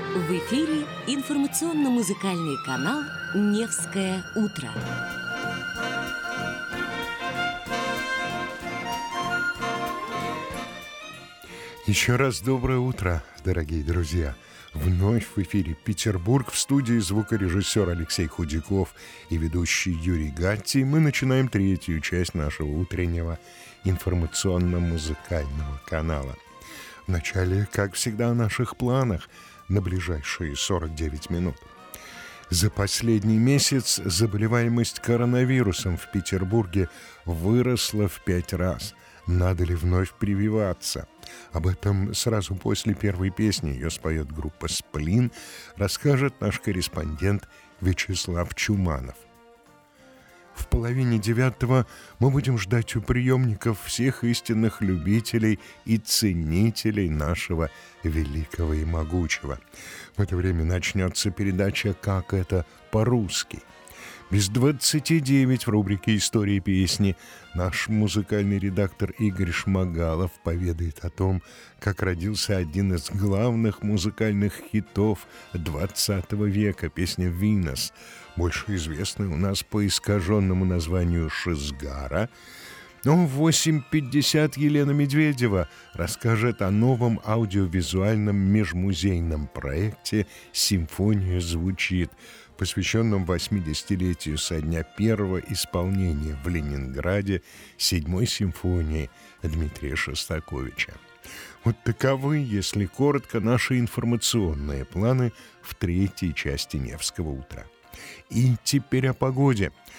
В эфире информационно-музыкальный канал «Невское утро». Еще раз доброе утро, дорогие друзья. Вновь в эфире Петербург, в студии звукорежиссер Алексей Худяков и ведущий Юрий Гатти. Мы начинаем третью часть нашего утреннего информационно-музыкального канала. Вначале, как всегда, о наших планах на ближайшие 49 минут. За последний месяц заболеваемость коронавирусом в Петербурге выросла в 5 раз. Надо ли вновь прививаться? Об этом сразу после первой песни, ее споет группа «Сплин», расскажет наш корреспондент Вячеслав Чуманов. В половине 9 мы будем ждать у приемников всех истинных любителей и ценителей нашего великого и могучего. В это время начнется передача «Как это по-русски». Без 29 в рубрике «Истории песни» наш музыкальный редактор Игорь Шмагалов поведает о том, как родился один из главных музыкальных хитов XX века — песня «Винос», больше известная у нас по искаженному названию «Шизгара». Но в 8:50 Елена Медведева расскажет о новом аудиовизуальном межмузейном проекте «Симфония звучит», посвященном 80-летию со дня первого исполнения в Ленинграде 7-й симфонии Дмитрия Шостаковича. Вот таковы, если коротко, наши информационные планы в третьей части «Невского утра». И теперь о погоде.